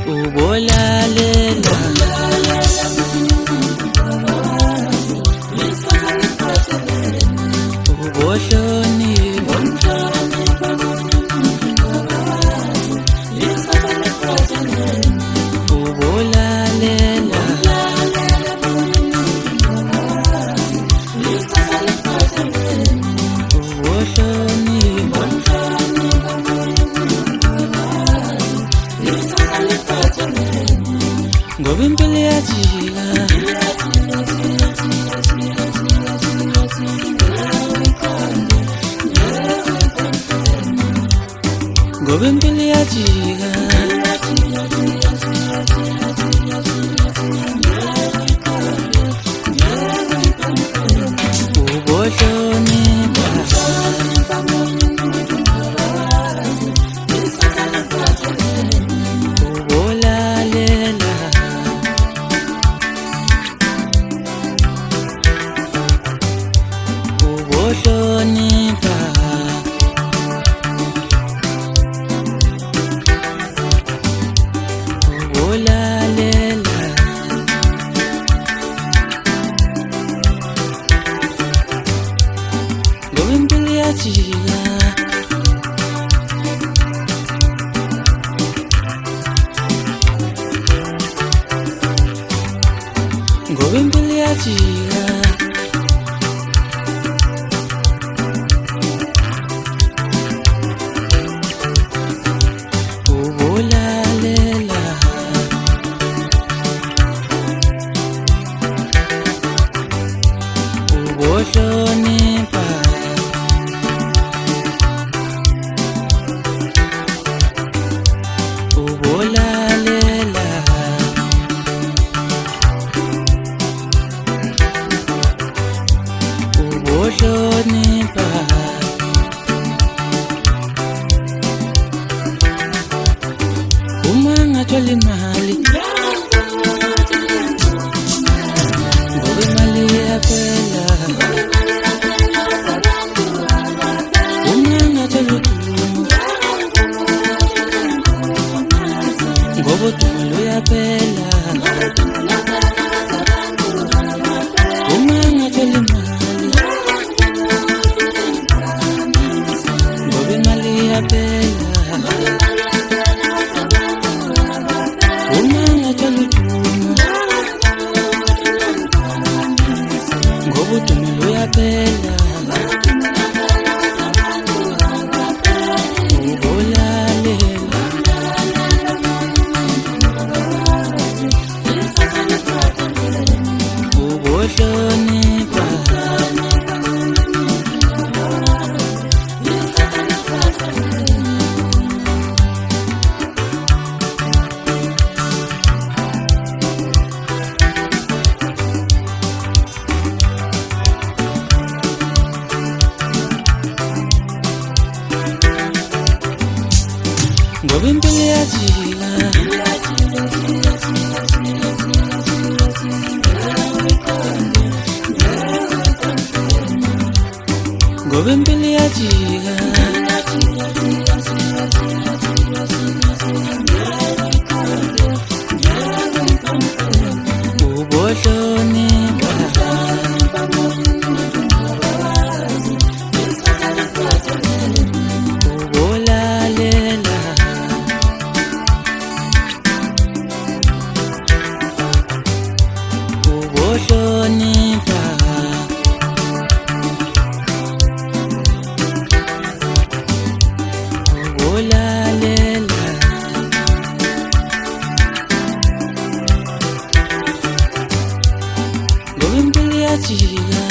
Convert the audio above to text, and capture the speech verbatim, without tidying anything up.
ubolalela ubohlonipha ubolalela ngoba impilo iyajika ngoba impilo iyajika ubohlonipha ubolalela ubohlonipha ubolalela ngoba impilo iyajika ngoba impilo iyajika ubolalela ubohlonipha ubolalela ubohlonipha uma ngathola imali ngoba imali iyaphela uma ngathola udumo ngoba udumo luyaphela uma ngathola imali ngoba imali iyaphela uma ngathola udumo ngoba udumo luyaphela ubolalela ubohlonipha ngoba impilo iyajika ngoba impilo iyajika ubohlonipha ubolalela ubohlonipha ubolalela ngoba impilo iyajika